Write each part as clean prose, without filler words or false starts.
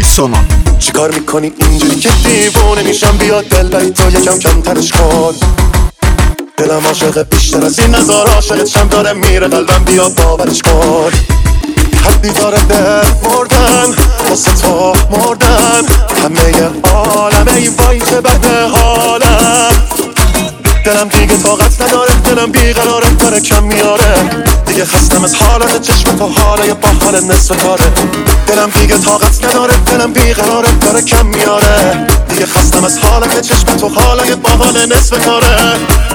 سونام. چیکار میکنی اینجوری که دیوونه میشم؟ بیاد دلای تو یکم کمترش کن. دلم عاشق بیشتر از این نظار عاشقت شم داره میره قلبم، بیاد باورش کن. حدی داره دل مردن واسه تو مردن، همه عالمه ای وای چه بده حالم. دلم دیگه طاقت نداره، دلم بیقراره داره کم میاره. دیگه خستم از حالت چشم تو، حالای با حال نصف کاره. دلم دیگه طاقت نداره، دلم بیقراره داره کم میاره. دیگه خستم از حالت چشم تو، حالای با حال نصف کاره.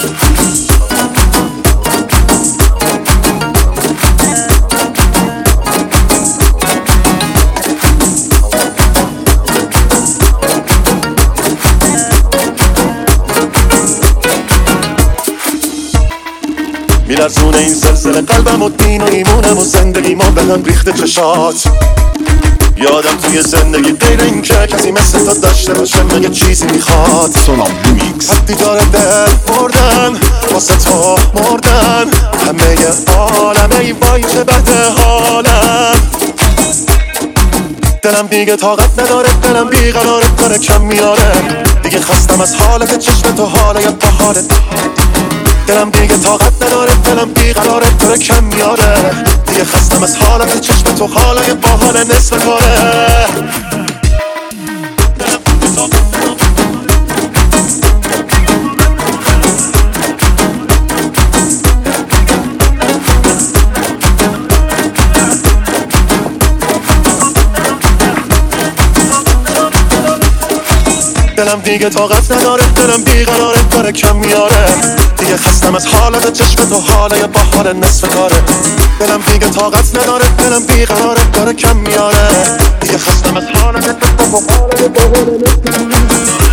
میلرزونه این زلزله قلبم و دین و ایمونم و زندگی ما به هم ریخته چشات. یادم توی زندگی غیر این که کسی مثل تو داشته باشه مگه چیزی میخواد. سونام ریمیکس. حدی داره دل مردن واسه تو مردن، همه عالمه ای وای چه بده حالم. دلم دیگه طاقت نداره، دلم بیقراره داره کم میاره. دیگه خستم از حالت چشم تو، حالای با حالت. دلم دیگه طاقت نداره، دلم بیقراره داره کم میاره. دیگه خستم از حالت چشم تو، حالای با حال نصف کاره. دلم دیگه طاقت نداره، دلم بیقراره داره کم میاره. دیگه خستم از حالت چشم تو، حالای با حال نصف کاره. دلم دیگه طاقت نداره، دلم بیقراره داره کم میاره. دیگه خستم از حالت چشم تو، حالای با حال نصف کاره.